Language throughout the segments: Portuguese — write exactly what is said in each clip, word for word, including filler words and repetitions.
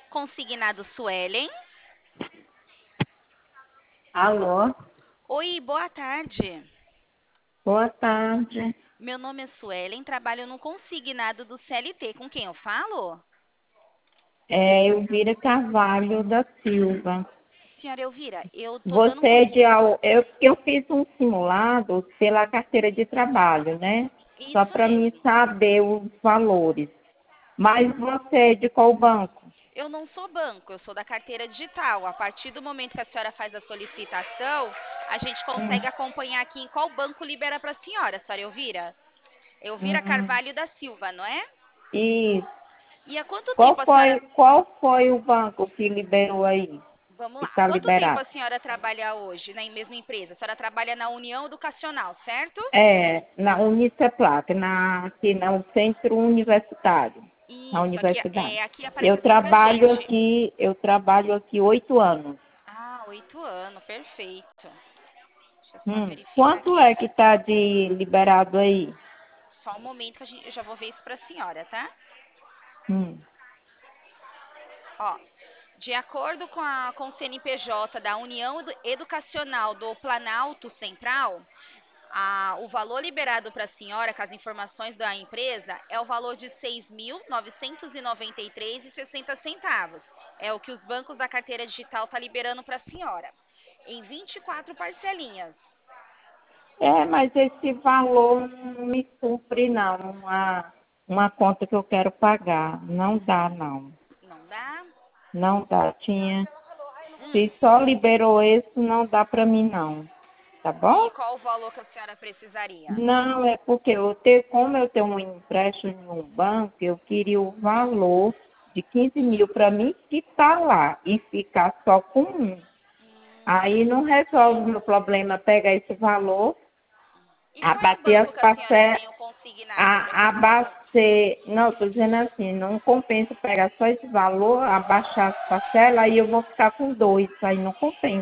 Consignado Suelen. Alô, Oi, boa tarde. boa tarde. Meu nome é Suelen, trabalho no consignado do C L T. Com quem eu falo? É Elvira Carvalho da Silva. Senhora Elvira, eu tô dando Você um... é de au- eu, eu fiz um simulado pela carteira de trabalho, né? Só Isso para mim mesmo. saber os valores. Mas você é de qual banco? Eu não sou banco, eu sou da carteira digital. A partir do momento que a senhora faz a solicitação, a gente Hum, consegue acompanhar aqui em qual banco libera para a senhora, senhora Elvira. Elvira hum, Carvalho da Silva, não é? e E há quanto tempo qual a foi, senhora... qual foi o banco que liberou aí? Vamos Que lá. está Quanto tempo liberado? a senhora trabalha hoje na mesma empresa? A senhora trabalha na União Educacional, certo? É, na Uniceplac, na, aqui no centro universitário, na Isso, aqui, universidade. é, aqui Eu aparece só pra trabalho gente. aqui, eu trabalho aqui oito anos. Ah, oito anos, perfeito. Deixa eu só Hum, verificar quanto aqui. é que tá de liberado aí? Só um momento que a gente, eu já vou ver isso pra senhora, tá? Hum, Ó, de acordo com, a, com o C N P J da União Edu- Educacional do Planalto Central, a- o valor liberado para a senhora, com as informações da empresa, é o valor de seis mil novecentos e noventa e três e sessenta centavos. É o que os bancos da carteira digital estão liberando para a senhora. Em vinte e quatro parcelinhas. é, mas esse valor não me cumpre não, uma, uma conta que eu quero pagar. Não dá não, Não dá? não dá. Tinha, Hum. se só liberou esse, não dá para mim não, tá E bom? qual o valor que a senhora precisaria? Não, é porque eu tenho, como eu tenho um empréstimo em um banco, eu queria o valor de quinze mil para mim quitar lá e ficar só com um. Hum, Aí não resolve o meu problema pegar esse valor, E qual é o abater banco as que a senhora parcelas, tem o consignado? Pra eu a, ver se eu... abater, não, estou dizendo assim, não compensa pegar só esse valor, abaixar as parcelas, aí eu vou ficar com dois, aí não compensa,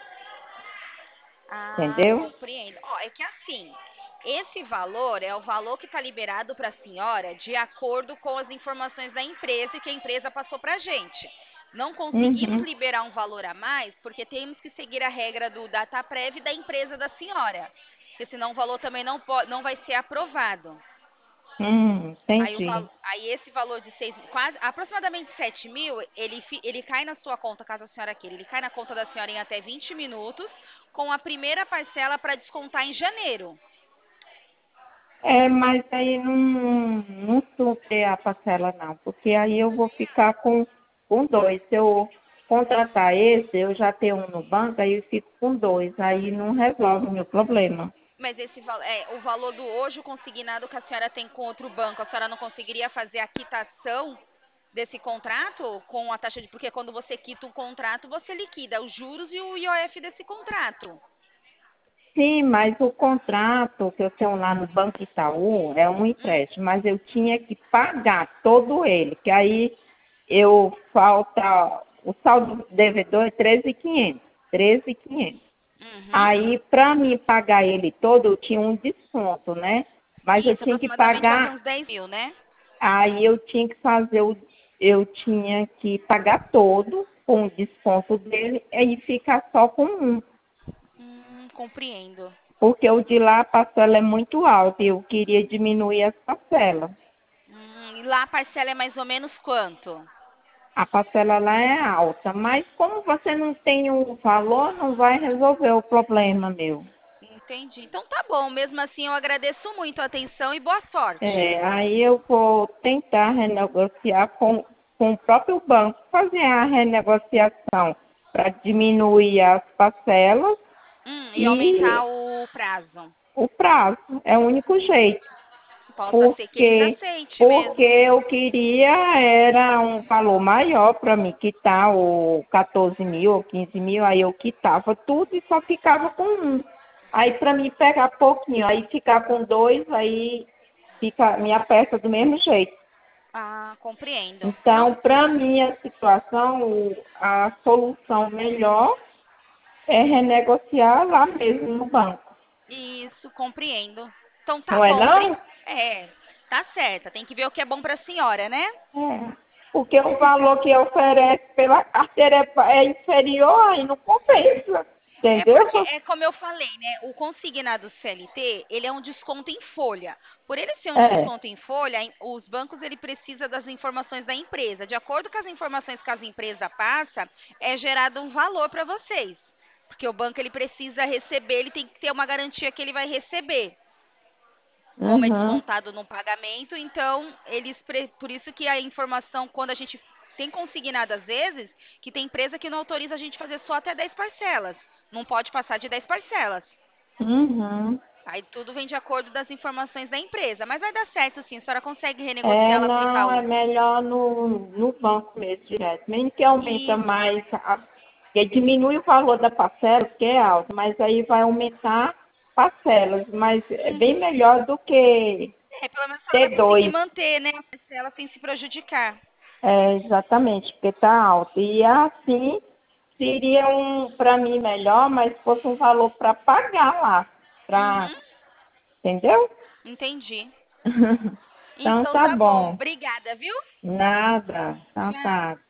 Ah, entendeu? compreendo. Ó, é que assim, esse valor é o valor que está liberado para a senhora de acordo com as informações da empresa e que a empresa passou para a gente. Não conseguimos Uhum, liberar um valor a mais porque temos que seguir a regra do DataPrev da empresa da senhora. Porque senão o valor também não, pode, não vai ser aprovado. hum, Aí, o entendi. val- aí esse valor de seis, quase, aproximadamente sete mil, ele, fi- ele cai na sua conta, caso a senhora queira. Ele cai na conta da senhora em até vinte minutos, com a primeira parcela para descontar em janeiro. É, mas aí não, não supre a parcela não, porque aí eu vou ficar com, com dois. Se eu contratar esse, eu já tenho um no banco, aí eu fico com dois. Aí não resolve o meu problema. Mas esse val- é, o valor do hoje, o consignado que a senhora tem com outro banco, a senhora não conseguiria fazer a quitação desse contrato com a taxa de... Porque quando você quita um contrato, você liquida os juros e o I O F desse contrato. Sim, mas o contrato que eu tenho lá no Banco Itaú é um Hum, empréstimo, mas eu tinha que pagar todo ele, que aí eu falta, o saldo do devedor é treze mil e quinhentos, treze mil e quinhentos. uhum. Aí, para mim pagar ele todo, eu tinha um desconto, né? Mas eu Isso, tinha que aproximadamente vai ser pagar, uns dez mil, né? aí eu tinha que fazer o, eu tinha que pagar todo com o desconto dele e ficar só com um. Hum, compreendo. Porque o de lá a parcela é muito alta e eu queria diminuir as parcelas. Hum, e lá a parcela é mais ou menos quanto? A parcela lá é alta, mas como você não tem o valor, não vai resolver o problema meu. Entendi. Então tá bom, mesmo assim eu agradeço muito a atenção e boa sorte. É, aí eu vou tentar renegociar com, com o próprio banco, fazer a renegociação para diminuir as parcelas Hum, e aumentar e o prazo. o prazo. É o único jeito. Possa ser que eles Porque, aceitem porque mesmo. eu queria era um valor maior para me quitar, ou quatorze mil ou quinze mil, aí eu quitava tudo e só ficava com um. Aí para mim pegar pouquinho, aí ficar com dois, aí fica, me aperta do mesmo jeito. Ah, compreendo. Então, Não, para mim, a situação, o- a solução melhor é renegociar lá mesmo no banco. isso, compreendo. Então tá Não é bom, bri... não? é, tá certa. Tem que ver o que é bom pra senhora, né? É. Porque o valor que oferece pela carteira é, é inferior, aí não compensa. É Entendeu? porque, é como eu falei, né? O consignado C L T, ele é um desconto em folha. Por ele ser um É. desconto em folha, em- os bancos ele precisa das informações da empresa. De acordo com as informações que as empresas passa, é gerado um valor para vocês. Porque o banco ele precisa receber, ele tem que ter uma garantia que ele vai receber. Como é Uhum. descontado no pagamento, então eles pre- por isso que a informação quando a gente tem consignado às vezes, que tem empresa que não autoriza a gente fazer só até dez parcelas. Não pode passar de dez parcelas. Uhum. Aí tudo vem de acordo das informações da empresa, mas vai dar certo sim, a senhora consegue É, renegociar lá com o não, é Itaú. melhor no, no banco mesmo, direto. Mesmo que aumenta Isso. mais, a, que diminui o valor da parcela, que é alto, mas aí vai aumentar parcelas, mas é bem Uhum. melhor do que É, pelo menos a senhora ter vai conseguir dois. manter, né, a parcela sem se prejudicar. É, exatamente, porque está alto. E assim seria um, para mim, melhor, mas se fosse um valor para pagar lá, pra, Uhum. entendeu? Entendi. Então Então tá tá bom. bom. Obrigada, viu? Nada. Então Tchau. tá.